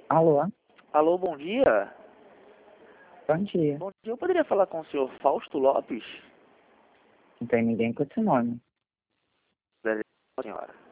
Alô, Alô, bom dia. bom dia. Bom dia, eu poderia falar com o senhor Fausto Lopes? Não tem ninguém com esse nome. Beleza, senhora.